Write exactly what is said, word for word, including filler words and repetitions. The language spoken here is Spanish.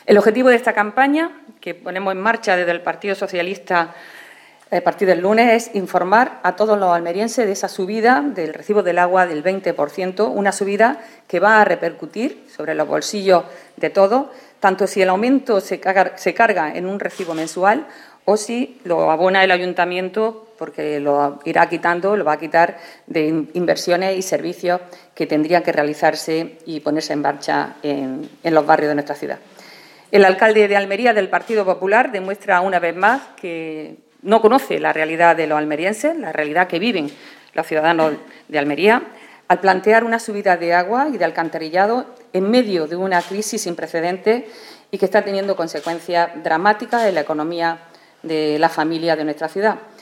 El objetivo de esta campaña, que ponemos en marcha desde el Partido Socialista a partir del lunes, es informar a todos los almerienses de esa subida del recibo del agua del veinte por ciento, una subida que va a repercutir sobre los bolsillos de todos, tanto si el aumento se carga, se carga en un recibo mensual o si lo abona el ayuntamiento, porque lo irá quitando, lo va a quitar de inversiones y servicios que tendrían que realizarse y ponerse en marcha en, en los barrios de nuestra ciudad. El alcalde de Almería del Partido Popular demuestra una vez más que no conoce la realidad de los almerienses, la realidad que viven los ciudadanos de Almería, al plantear una subida de agua y de alcantarillado en medio de una crisis sin precedentes y que está teniendo consecuencias dramáticas en la economía de la familia de nuestra ciudad.